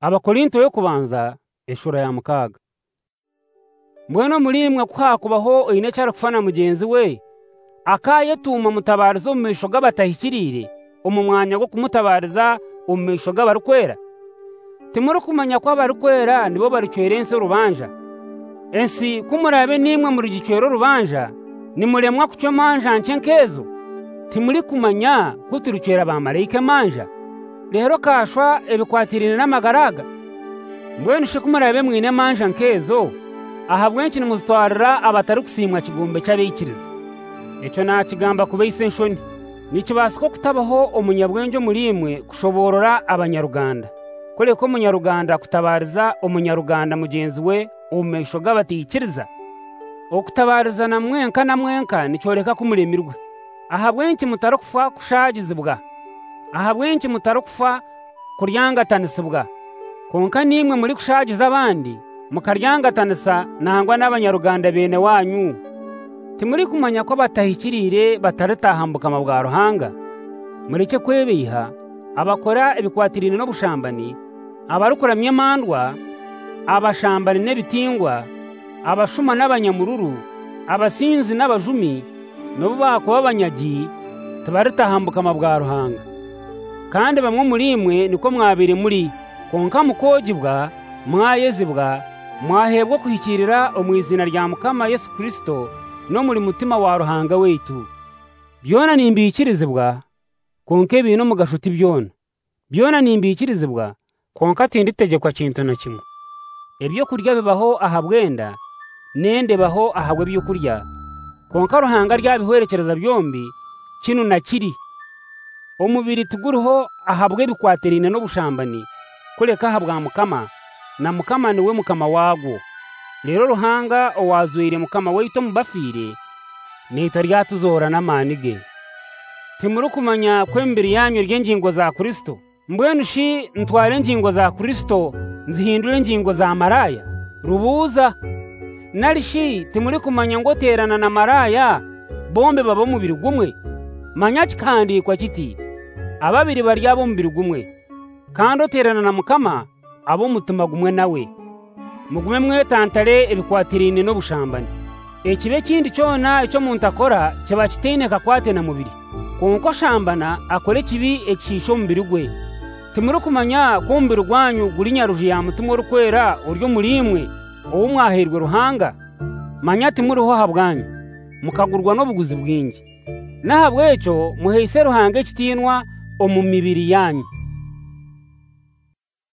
Abakorinto yo kubanza eshura ya mukaga. Mbweno mulimwe kubaho ine cyara kufana mugenzi we akayetuma mutabariza umisho g'abatahikirire umumwanya go kumutabariza umisho g'abarukwera. Timuri kumanya kwa barukwera nibo baricwerense rubanja. Ensi kumurabe nimwe muri gicwero rubanja nimuremwa kucyo manja nkenkezo. Timuri kumanya kuturucwera ba marayika manja. Rero kashwa ebikwatirine n'amagaraga. Mbwenu shikumurabe mwine manja nkezo ahabwenshi nimuzitwarira abatari kusimwa kigombe cy'abikiriza. Eco nakigamba kubeise nshoni nikibasiko kutabaho umunyabwenjo murimwe kushoborora abanyaruganda. Kole ko munyaruganda kutabariza umunyaruganda mugenzi we umesho g'abatikiriza. Okutabariza na mwenka nicoreka kumuremirwe. Ahabwenshi mutarokufa kushagizibwa. Ahabwenshi mutarokufa kuryangatanizibwa. Konka nimwe muri kushagiza abandi mukaryangatanisa nangwa n'abanyaruganda bene wanyu. Timuri kumanya ko batahikirire bataratahambuka mabwa ruhanga. Mureke kwebiha abakora ebikwatirine no bushambani, abarukora myemandwa, abashambani n'ebitingwa, abashuma n'abanyamururu, abasinzi n'abajumi, nobo bakuba abanyagi tabaratahambuka mabwa ruhanga. Kandi bamwe murimwe niko mwabire muri konka mukogibwa mwayezibwa mwahebwa kuhikirira omwizina rya Mukama Yesu Kristo no muri mutima wa ruhanga weitu. Byona nimbikirizibwa konka ibintu mugashuti byona nimbikirizibwa konka tinditegekwa kintu na kimwe. Ebyo kurya bibaho ahabwenda nende baho ahabwe byo kurya konka ruhanga ryabihwerekereza byombi kinu na kiri. Omubiri tuguruho ahabwe bikwaterine no bushambani kuleka habwa Mukama na Mukama niwe Mukama wago. Rero ruhanga owazuire Mukama weito mubafire nita ryatuzora n'amanige. Timuri kumanya kwembere yanyu ry'engingo za Kristo. Mbwenu shi ntware engingo za Kristo nzihindure engingo za maraya rubuza. Narishi timuri kumanya ngo terana na maraya bombe babo mubiri gumwe. Manya kikandi kwa kiti ababiri baryabo mubiri gumwe kandi oterana na Mukama abo mutima gumwe nawe. Mugume mwetantare ebikwatirine no bushambani. Ekibe kindi cyona icyo muntu akora kiba kiteineka kwate na mubiri. Konko shambana akore kibi ekisho mubiri gwe. Timuri kumanya kumbiri gwanyu guri nyaruje ya mutima rukwera uryo murimwe uwo mwahirwe ruhanga. Manya timuriho habwanyu mukagurwa no buguzi bwingi. Nahabweco muheise ruhanga kitinwa omumibiri yanyu.